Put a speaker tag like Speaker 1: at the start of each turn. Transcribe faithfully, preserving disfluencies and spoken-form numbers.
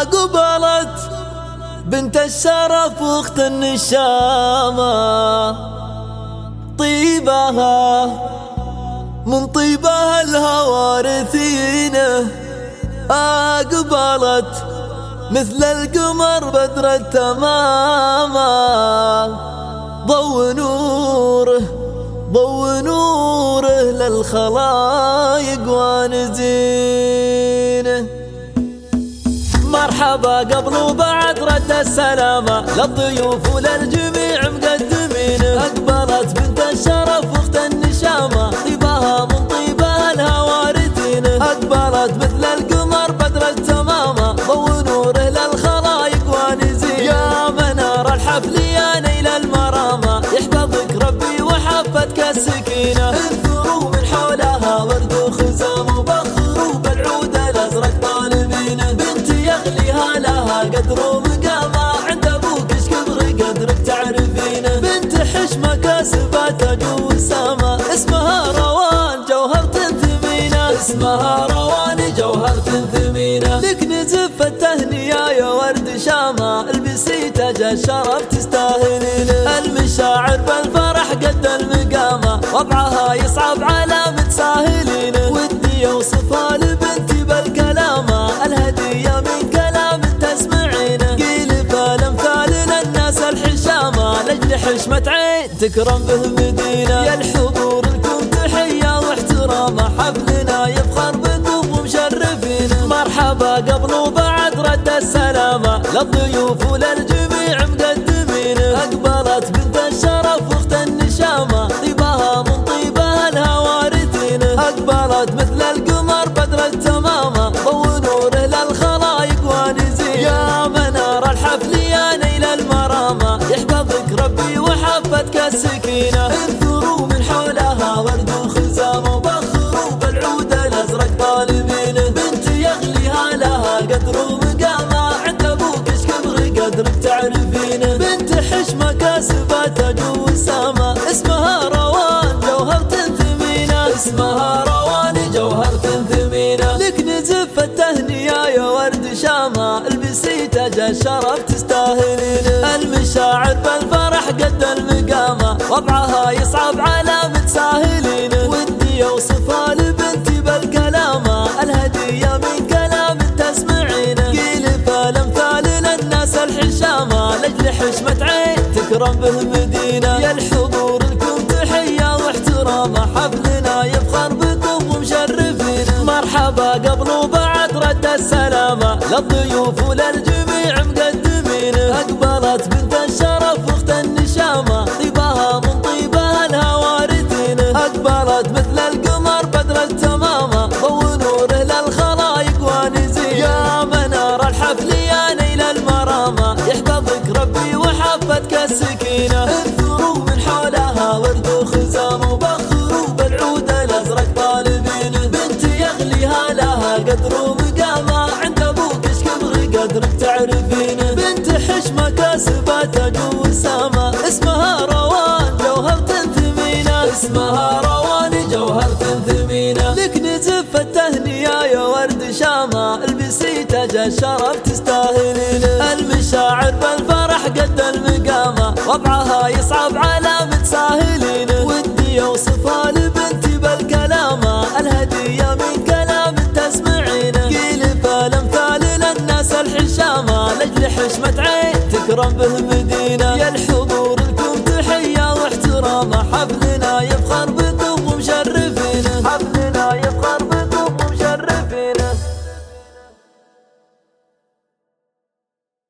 Speaker 1: قبلت بنت الشرف واخت النشامة، طيبها من طيبها الهوارثينه، أقبلت مثل القمر بدر التمامة، ضو نوره ضو نوره للخلايق وانزينه. مرحبا قبل وبعد رد السلامة للضيوف وللجميع مقدمينه، أقبلت بنت الشرف واخت النشامة، طيبها من طيبها الهوارثينه، أقبلت مثل القمر بدر التمامة، ضو نوره للخلايق وانزينه. يا منار الحفل يا نيل المرامة، يحفظك ربي وحفتك السكينة، انثروا من حولها ورد وخزام وبخر وبالعود الازرق طالبينه، بنت يغليها لها قدر ومقامة، عند ابوك ايش كبر قدرك تعرفينه، بنت حشمة كاسبة تاج وسامة، اسمها روان جوهر تنثمينه، اسمها روان جوهر تنثمينه. لك نزف التهنئة يا ورد شامة، البسي تاج الشرف تستاهلينه، المشاعر بالفرح قد المقامة، وضعها يصعب على متساهلينه، ودي اوصفها لبنتي بالكلامة، الهدية من كلام تسمعينه، قيل فالامثال للناس الحشامة، لاجل حشمة عين تكرم به مدينة. يا الحضور لكم تحية واحترامة، حفلنا يفخر بكم ومشرفينه، مرحبا قبل وبعد رد السلامة للضيوف وللجميع مقدمينه، أقبلت بنت الشرف واخت النشامة، طيبها من طيبها الهوارثينه، أقبلت مثل القمر بدر التمامة، ضو نوره للخلايق وانزينه. يا منار الحفل يا نيل المرامة، يحفظك ربي وحفتك السكينة، انثروا من حولها ورد وخزام وبخر وبالعود الازرق طالبينه، بنت يغليها لها قدر ومقامة، عند ابوك ايش كبر قدرك تعرفينه، بنت حشمة كاسبة تاج وسامة، اسمها روان جوهر تنثمينه، اسمها روان جوهر تنثمينه. لك نزف التهنئة يا ورد شامة، البسي تاج الشرف تستاهلينه، المشاعر بالفرح قد المقامة، وضعها يصعب على متساهلينه، ودي اوصفها لبنتي بالكلامة، الهدية من كلام تسمعينه، قيل فالامثال للناس الحشامة، لاجل حشمة عين تكرم به مدينة. يا الحضور لكم تحية واحترامة، حفلنا يفخر بكم ومشرفينه، مرحبا قبل وبعد رد السلامة للضيوف وللجميع مقدمينه، أقبلت بنت الشرف واخت النشامة، طيبها من طيبها الهوارثينه، أقبلت مثل القمر بدر التمامة، ضو نوره للخلايق وانزينه. يا منار الحفل يا نيل المرامة، يحفظك ربي وحفتك السكينة، انثروا من حولها ورد وخزام وبخر وبالعود الازرق طالبينه، بنت يغليها لها قدر ومقامة، عند ابوك ايش كبر قدرك تعرفينه، بنت حشمة كاسبة تاج وسامة، اسمها روان جوهر تنثمينه، اسمها روان جوهر تنثمينه. لك نزف التهنئة يا ورد شامة، البسي تاج الشرف تستاهلينه، المشاعر بالفرح قد المقامة، وضعها يصعب على متساهلينه، ودي اوصفها لبنتي بالكلامة، الهدية من كلام تسمعينه، قيل فالامثال للناس الحشامة، لاجل حشمة عين تكرم به مدينة. يا الحضور